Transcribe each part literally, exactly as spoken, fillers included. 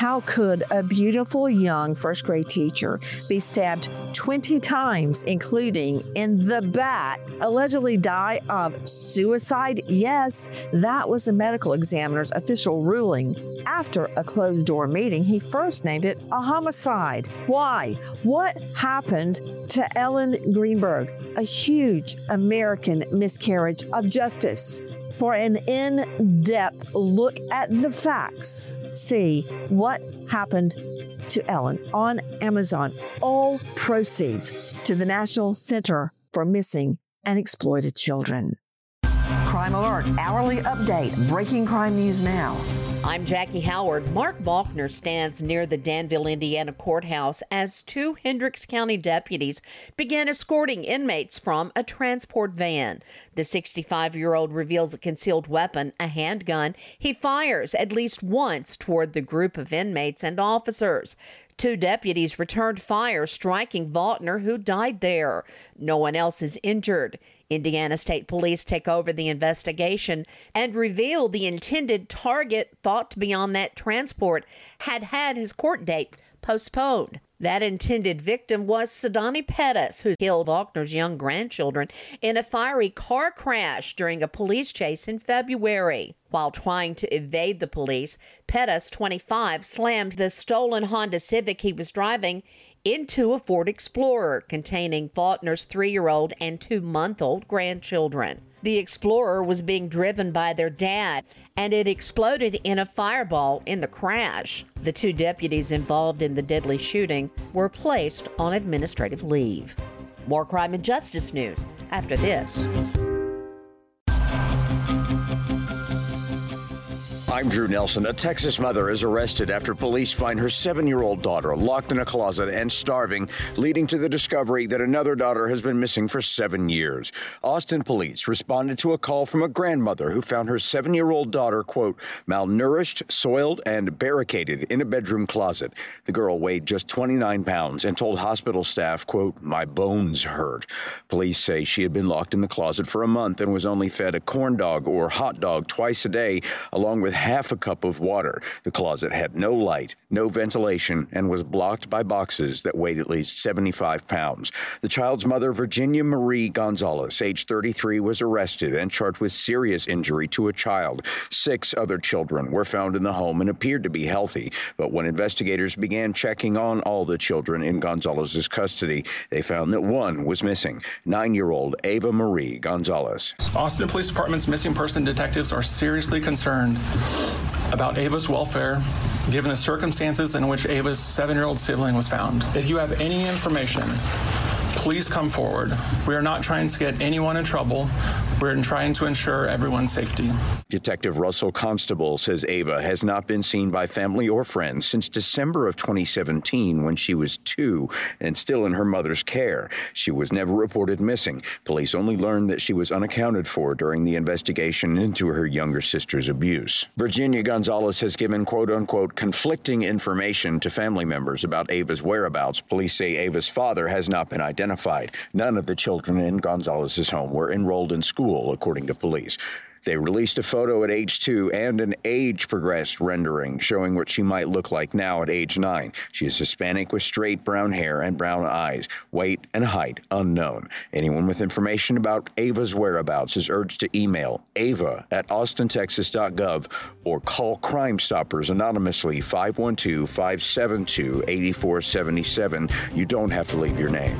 How could a beautiful young first grade teacher be stabbed twenty times, including in the back, allegedly die of suicide? Yes, that was the medical examiner's official ruling. After a closed-door meeting, he first named it a homicide. Why? What happened to Ellen Greenberg? A huge American miscarriage of justice. For an in-depth look at the facts, see What Happened to Ellen on Amazon. All proceeds to the National Center for Missing and Exploited Children. Crime Alert, hourly update, breaking crime news now. I'm Jackie Howard. Mark Balkner stands near the Danville, Indiana courthouse as two Hendricks County deputies began escorting inmates from a transport van. The sixty-five-year-old reveals a concealed weapon, a handgun. He fires at least once toward the group of inmates and officers. Two deputies returned fire, striking Balkner, who died there. No one else is injured. Indiana State Police take over the investigation and reveal the intended target, thought to be on that transport, had had his court date postponed. That intended victim was Sadani Pettis, who killed Balkner's young grandchildren in a fiery car crash during a police chase in February. While trying to evade the police, Pettis, twenty-five, slammed the stolen Honda Civic he was driving into a Ford Explorer containing Faulkner's three-year-old and two-month-old grandchildren. The Explorer was being driven by their dad, and it exploded in a fireball in the crash. The two deputies involved in the deadly shooting were placed on administrative leave. More crime and justice news after this. I'm Drew Nelson. A Texas mother is arrested after police find her seven-year-old daughter locked in a closet and starving, leading to the discovery that another daughter has been missing for seven years. Austin police responded to a call from a grandmother who found her seven-year-old daughter, quote, malnourished, soiled, and barricaded in a bedroom closet. The girl weighed just twenty-nine pounds and told hospital staff, quote, my bones hurt. Police say she had been locked in the closet for a month and was only fed a corn dog or hot dog twice a day, along with half a cup of water. The closet had no light, no ventilation, and was blocked by boxes that weighed at least seventy-five pounds. The child's mother, Virginia Marie Gonzalez, age thirty-three, was arrested and charged with serious injury to a child. Six other children were found in the home and appeared to be healthy, but when investigators began checking on all the children in Gonzalez's custody, they found that one was missing, nine-year-old Ava Marie Gonzalez. Austin Police Department's missing person detectives are seriously concerned about Ava's welfare, given the circumstances in which Ava's seven-year-old sibling was found. If you have any information, please come forward. We are not trying to get anyone in trouble. We're trying to ensure everyone's safety. Detective Russell Constable says Ava has not been seen by family or friends since December of twenty seventeen, when she was two and still in her mother's care. She was never reported missing. Police only learned that she was unaccounted for during the investigation into her younger sister's abuse. Virginia Gonzalez has given quote-unquote conflicting information to family members about Ava's whereabouts. Police say Ava's father has not been identified. None of the children in Gonzalez's home were enrolled in school, according to police. They released a photo at age two and an age-progressed rendering showing what she might look like now at age nine. She is Hispanic with straight brown hair and brown eyes. Weight and height unknown. Anyone with information about Ava's whereabouts is urged to email ava at austin texas dot gov or call Crime Stoppers anonymously five one two, five seven two, eight four seven seven. You don't have to leave your name.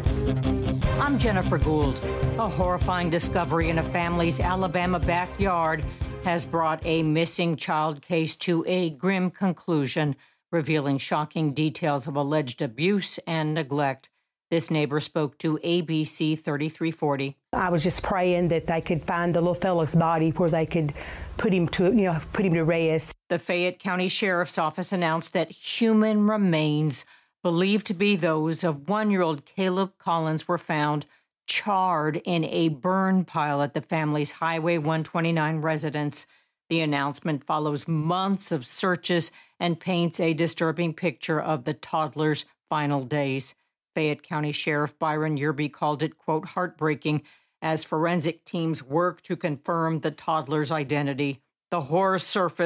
I'm Jennifer Gould. A horrifying discovery in a family's Alabama backyard has brought a missing child case to a grim conclusion, revealing shocking details of alleged abuse and neglect. This neighbor spoke to A B C thirty-three forty. I was just praying that they could find the little fella's body where they could put him to, you know, put him to rest. The Fayette County Sheriff's Office announced that human remains believed to be those of one-year-old Caleb Collins were found charred in a burn pile at the family's Highway one twenty-nine residence. The announcement follows months of searches and paints a disturbing picture of the toddler's final days. Fayette County Sheriff Byron Yerby called it, quote, heartbreaking as forensic teams work to confirm the toddler's identity. The horror surfaced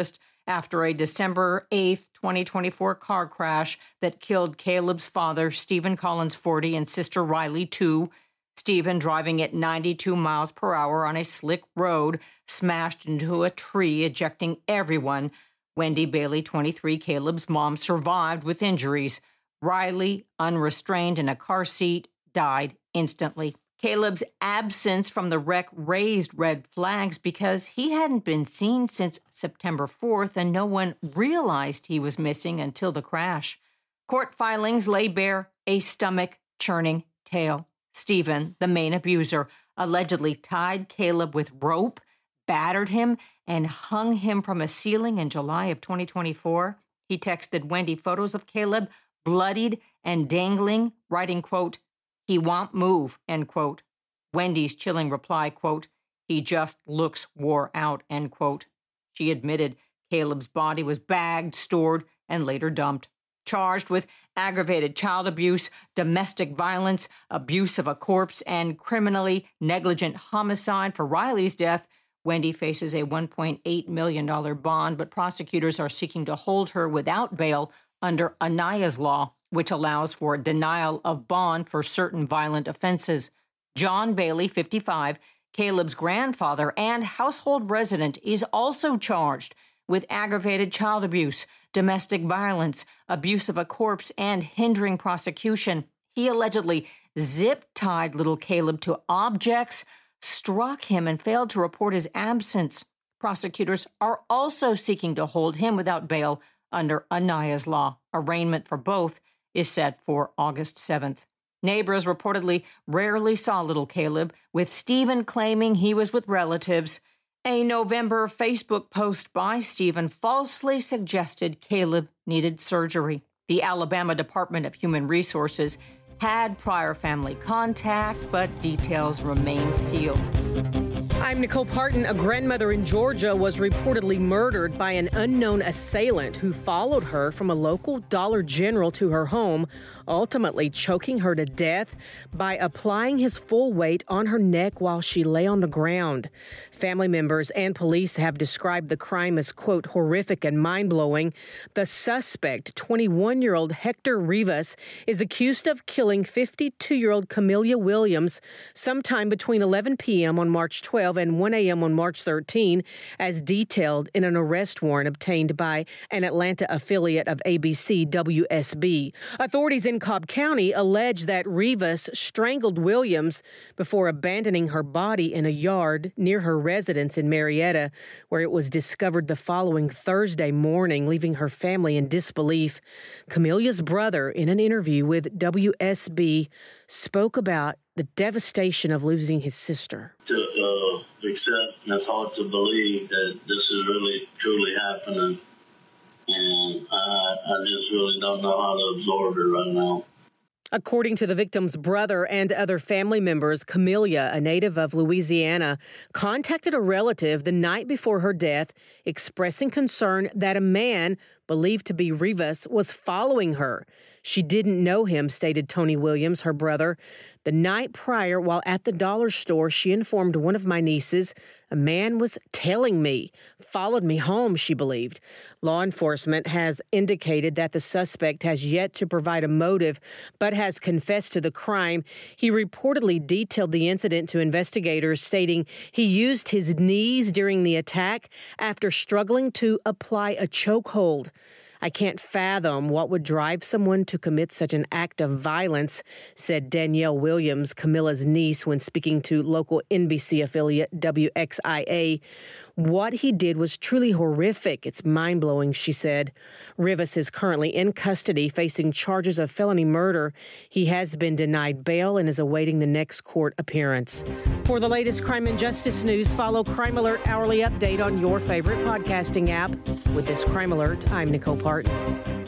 after a December eighth, twenty twenty-four car crash that killed Caleb's father, Stephen Collins, forty, and sister Riley, two. Stephen, driving at ninety-two miles per hour on a slick road, smashed into a tree, ejecting everyone. Wendy Bailey, twenty-three, Caleb's mom, survived with injuries. Riley, unrestrained in a car seat, died instantly. Caleb's absence from the wreck raised red flags because he hadn't been seen since September fourth, and no one realized he was missing until the crash. Court filings lay bare a stomach-churning tale. Stephen, the main abuser, allegedly tied Caleb with rope, battered him, and hung him from a ceiling in July of twenty twenty-four. He texted Wendy photos of Caleb bloodied and dangling, writing, quote, "He won't move," end quote. Wendy's chilling reply, quote, "He just looks wore out," end quote. She admitted Caleb's body was bagged, stored, and later dumped. Charged with aggravated child abuse, domestic violence, abuse of a corpse, and criminally negligent homicide for Riley's death, Wendy faces a one point eight million dollars bond, but prosecutors are seeking to hold her without bail under Anaya's law, which allows for denial of bond for certain violent offenses. John Bailey, fifty-five, Caleb's grandfather and household resident, is also charged with aggravated child abuse, domestic violence, abuse of a corpse, and hindering prosecution. He allegedly zip-tied little Caleb to objects, struck him, and failed to report his absence. Prosecutors are also seeking to hold him without bail under Anaya's law. Arraignment for both is set for August seventh. Neighbors reportedly rarely saw little Caleb, with Stephen claiming he was with relatives. A November Facebook post by Stephen falsely suggested Caleb needed surgery. The Alabama Department of Human Resources had prior family contact, but details remain sealed. I'm Nicole Parton. A grandmother in Georgia was reportedly murdered by an unknown assailant who followed her from a local Dollar General to her home, ultimately choking her to death by applying his full weight on her neck while she lay on the ground. Family members and police have described the crime as, quote, horrific and mind-blowing. The suspect, twenty-one-year-old Hector Rivas, is accused of killing fifty-two-year-old Camelia Williams sometime between eleven p.m. on March twelfth and one a.m. on March thirteenth, as detailed in an arrest warrant obtained by an Atlanta affiliate of A B C W S B. Authorities in Cobb County allege that Rivas strangled Williams before abandoning her body in a yard near her residence in Marietta, where it was discovered the following Thursday morning, leaving her family in disbelief. Camelia's brother, in an interview with W S B, spoke about the devastation of losing his sister. To uh, accept, and it's hard to believe that this is really, truly happening. And I, I just really don't know how to absorb it right now. According to the victim's brother and other family members, Camelia, a native of Louisiana, contacted a relative the night before her death, expressing concern that a man believed to be Rivas was following her. She didn't know him, stated Tony Williams, her brother. The night prior, while at the dollar store, she informed one of my nieces, a man was tailing me, followed me home, she believed. Law enforcement has indicated that the suspect has yet to provide a motive, but has confessed to the crime. He reportedly detailed the incident to investigators, stating he used his knees during the attack after struggling to apply a chokehold. I can't fathom what would drive someone to commit such an act of violence, said Danielle Williams, Camilla's niece, when speaking to local N B C affiliate W X I A. What he did was truly horrific. It's mind-blowing, she said. Rivas is currently in custody facing charges of felony murder. He has been denied bail and is awaiting the next court appearance. For the latest crime and justice news, follow Crime Alert Hourly Update on your favorite podcasting app. With this Crime Alert, I'm Nicole Parton.